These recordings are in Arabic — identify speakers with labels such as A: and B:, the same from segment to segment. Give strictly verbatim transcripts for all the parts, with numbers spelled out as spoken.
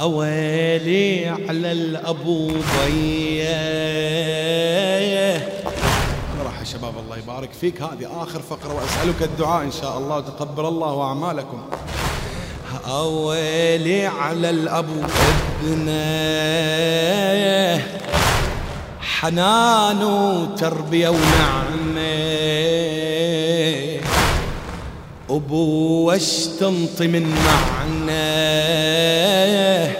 A: أويلي على الأبو ضيه.
B: راح يا شباب الله يبارك فيك، هذه آخر فقرة وأسألك الدعاء إن شاء الله وتقبل الله أعمالكم.
A: أويلي على الأبو ابنه، حنان وتربية ونعمة، أبوش تنطي من معناه،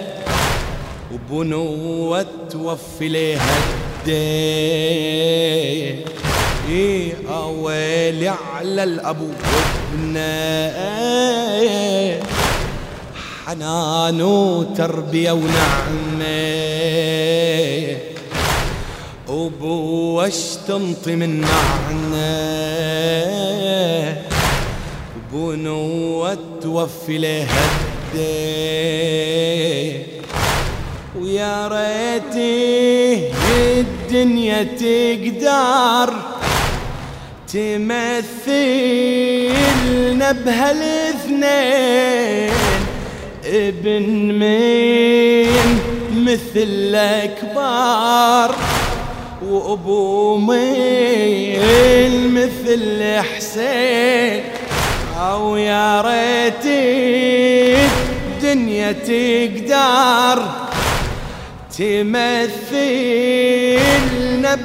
A: وبنوة توفي ليها الدين. إيه أويلي على الأبو وابنه، حنان وتربية ونعمة، أبوش تنطي من معناه، وبنوة توفي لها الدين. ويا ريتي الدنيا تقدر تمثلنا بهالاثنين، ابن مين مثل الكبار، وابو مين مثل حسين. او يا ريت الدنيا تقدر تمثلنا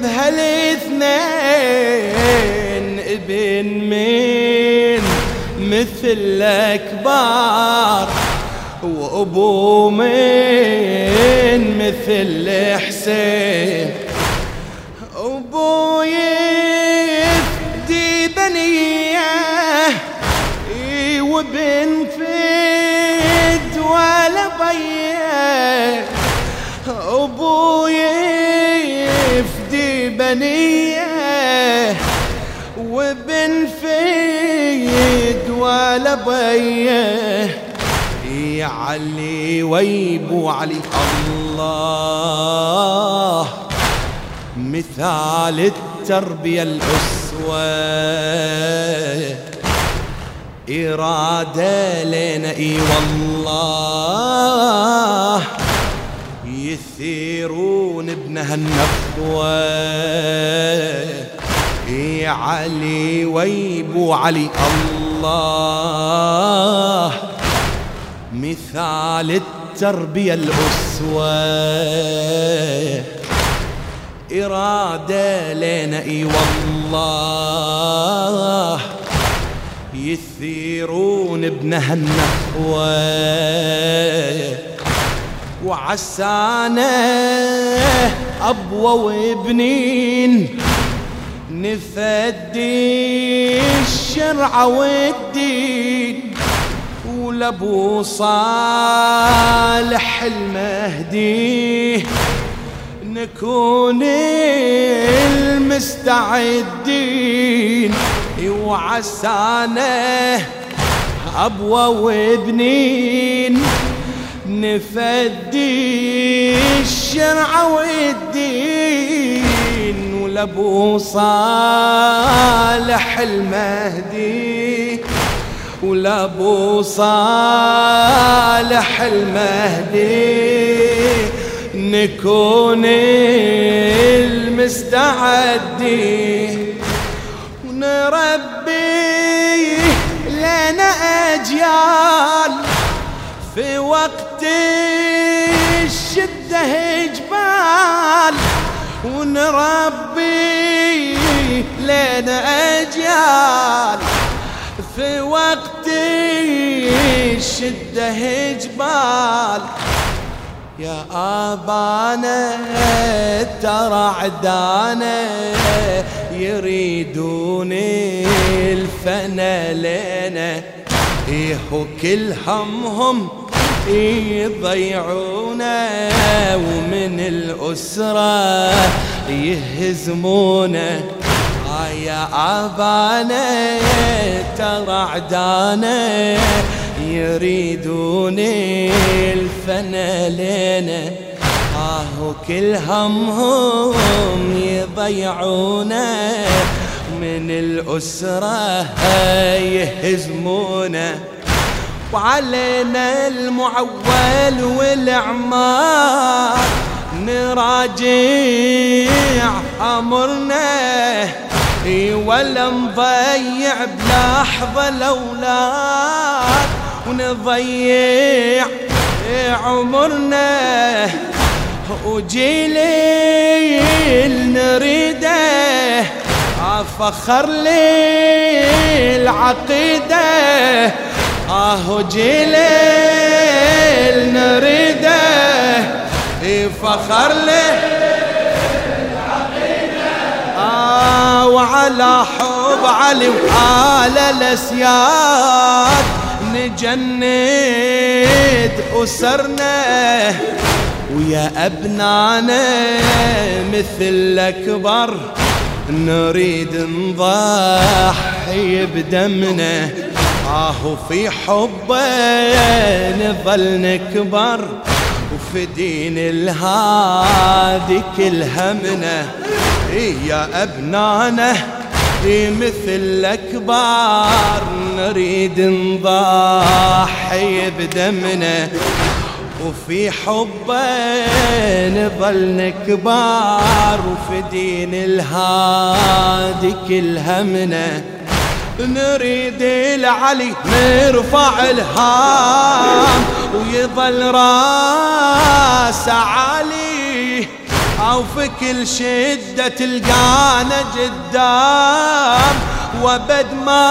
A: بهالاثنين، ابن مين مثل الكبار، وابو مين مثل حسين. ابو يفدي بنيه وبن فد ولا بيه، ابو يفدي بنيه وبن فد ولا بيه. يا علي ويبو علي الله، مثال التربية الأسوة، إرادة لنا إي والله، يثيرون ابنها النخوة. يا علي ويبو علي الله، مثال التربية الأسوة، إرادة لنا إي والله، يثيرون ابنها النخوة. وعسانا أبوة وابنين، نفدي الشرع والدين، ولابو صالح المهدي نكون المستعدين. وعسانا أبوة وابنين، نفدي الشرع والدين، ولابو صالح المهدي، ولابو صالح المهدي نكون المستعدين. ونربي لنا أجيال في وقت الشدة جبال، ونربي لنا أجيال في وقت الشدة جبال. يا آبانا ترى عدانا يريدون الفنا لنا، إيه كل همهم يضيعونا، ومن الأسرة يهزمونا. آه يا آبانا ترى عدانا يريدون الفنا لنا، آه كل همهم يضيعونا، من الأسرة يهزمونا. وعلينا المعول والعمار نراجع أمرنا ولا نضيع بلحظة الأولاد ونضيع عمرنا وجيل نريده فخر لي العقيدة آه جيل نريده فخر لي العقيدة آه وعلى حب علي وآل الأسياد نجند أسرنا ويا أبنانا مثل الأكبر نريد نضحي بدمنا آه في حبه نظل نكبر وفي دين الهادي كل همنا يا أبنانا مثل الأكبر نريد نضحي بدمنا وفي حبه نظل نكبر وفي دين الهادي كل همنا نريد العلي نرفع الهام ويظل راس عالي أو في كل شدة تلقانا قدام وبد ما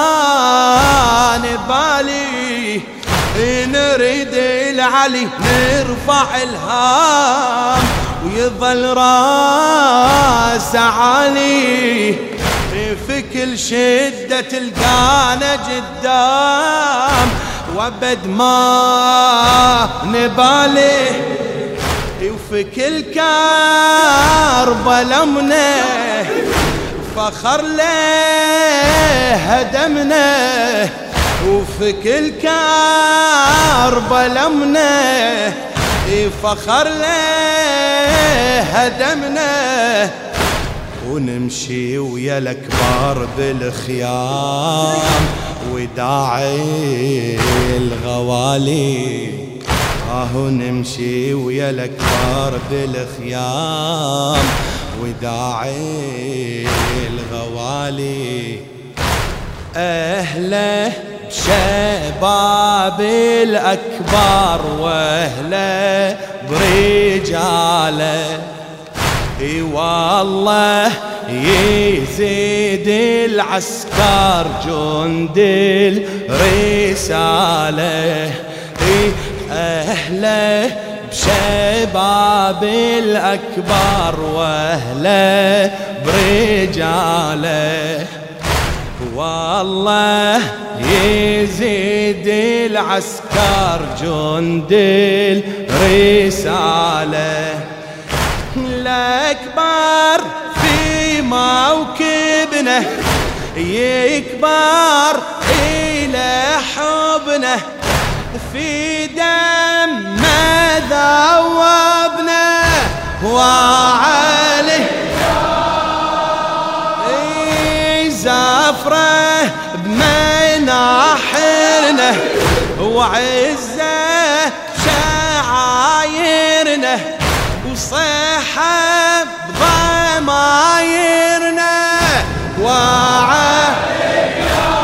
A: نبالي نريد العلي نرفع الهام ويظل راس عالي في كل شدة تلقانا قدام وبد ما نبالي وفي كل كرب لمنا فخر له هدمنا وفي كل كرب لمنا فخر له هدمنا ونمشي ويا الأكبر بالخيام وداعي الغوالي آه نمشي ويا الأكبر بالخيام وداعي الغوالي أهله بشباب الأكبر وأهله برجاله اي والله يزيد العسكر جند الرسالة اي أهله بشباب الأكبر وأهله برجاله والله يزيد العسكر جند الرسالة الأكبر في موكبنا يكبر إلى حبنا في دم ما ذوبنا وعليه زفرة بمناحرنا وعزة شعايرنا وصحة بضمايرنا وعليك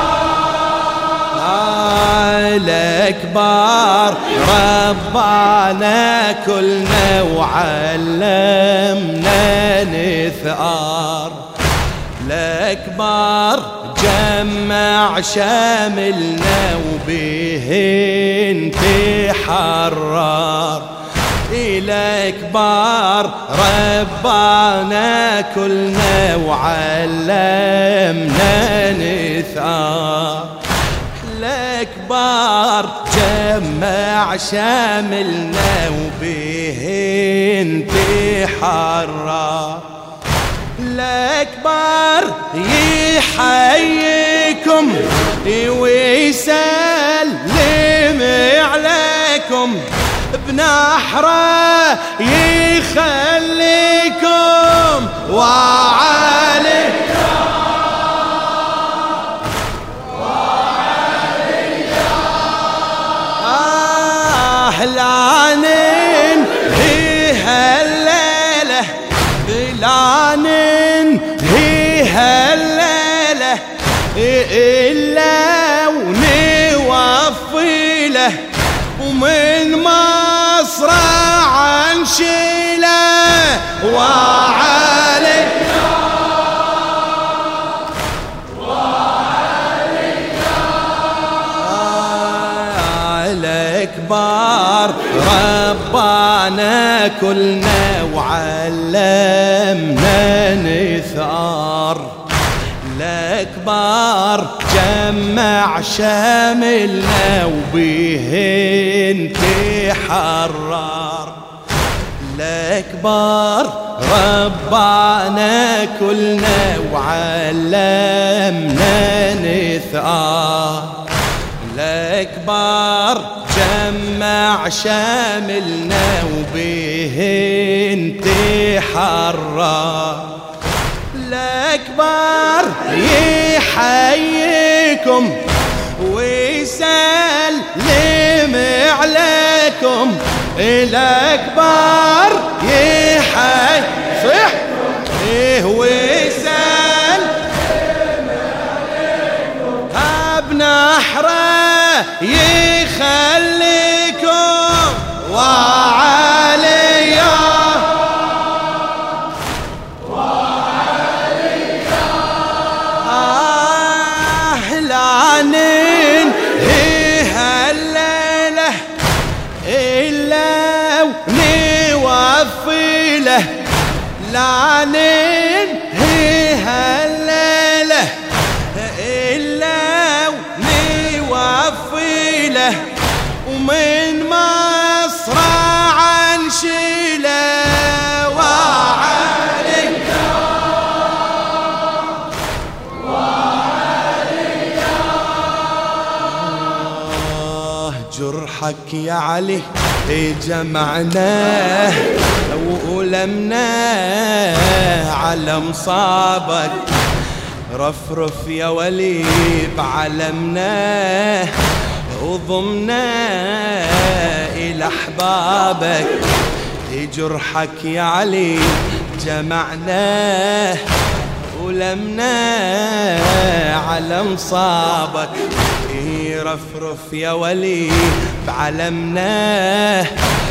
A: الأكبر ربانا كلنا وعلمنا نثار الأكبر جمع شاملنا وبه نتحرر الأكبر ربانا كلنا وعلمنا نثار الأكبر جمع شاملنا وبه نتحرر الأكبر يحييكم ويسلم عليكم بنحره يخليكم وعليك إلا ونوفي له ومن مصرع نشيله وعلي الأكبر ربانا كلنا وعلمنا نثار. الأكبر جمع شاملنا وبيه انتحرر. الأكبر ربانا كلنا وعلمنا نثار. الأكبر جمع شاملنا وبيه انتحرر. الأكبر يحييكم ويسلم عليكم. الأكبر يحيي صح إيه ويسلم عليكم. بنحره يخليكم وعليا لعنين هي هالليلة إلا ونوفي له. لعنين هي هالليلة إلا ونوفي له ومن مصرع نشيله جرحك يا علي جمعناه وألمناه على مصابك. رفرف يا ولي بعلمناه وضمناه إلى أحبابك. جرحك يا علي جمعناه ولمناه على مصابك. رفرف يا ولي بعلمناه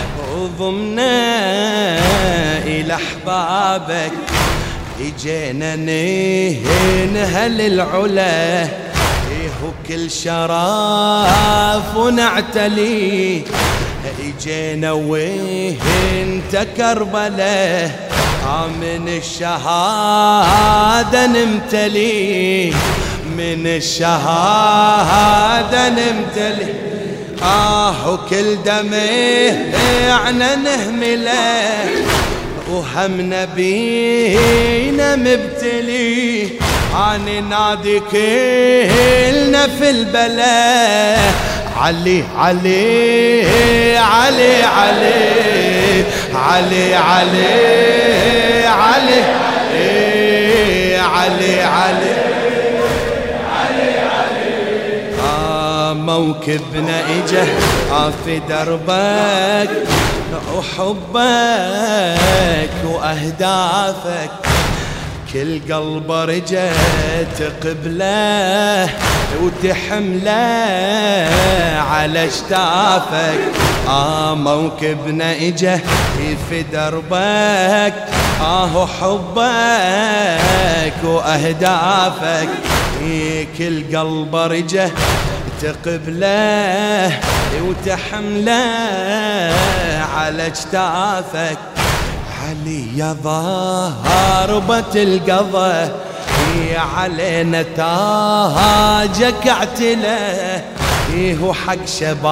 A: وضمناه إلى أحبابك. اجينا ننهل العلا وكل شراف ونعتلي. اجينا وانت كربله من الشهادة نمتلي. من الشهادة نمتلي آه وكل دمعنا نهمله وهمنا بينا مبتلي. عن نادي كلنا في البلاء. علي علي علي علي علي علي علي علي علي موكبنا اجه في دربك وحبك واهدافك. كل قلب رجت قبله وتحمله على اشتافك. آه موكبنا اجه في دربك آه حبك واهدافك. كل قلب رجه تقبله وتحمله على اجتافك. علي يا ضاربة القضا علينا تاجك اعتله. وحق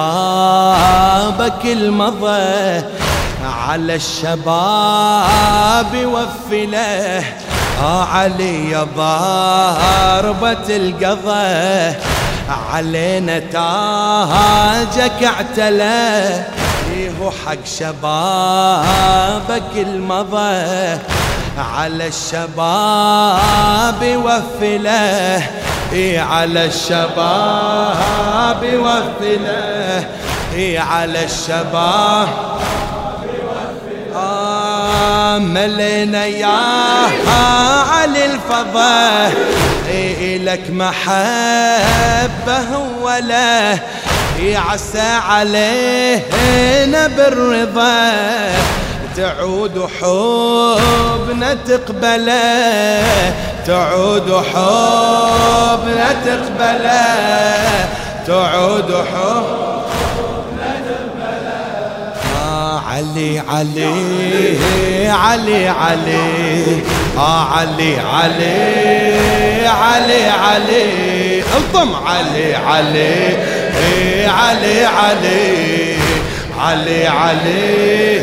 A: شبابك المضى على الشباب وفله. آه علي يا ضاربة القضا علينا تاجك اعتلى. وحق شبابك المضى على الشباب وفله. على الشباب وفله. على الشباب آه ملينا يا علي الفضا إلك محبة ولا يعسى علينا بالرضا تعود حبنا تقبله تعود حبنا تقبله تعود حبنا تقبله آه علي علي علي علي آه علي علي علي علي الطم علي علي علي علي علي علي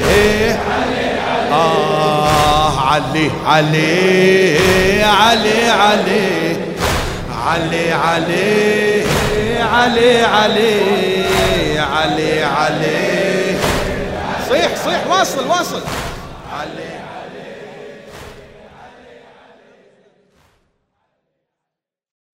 A: آه علي علي علي علي علي علي علي علي علي علي صيح صيح واصل واصل علي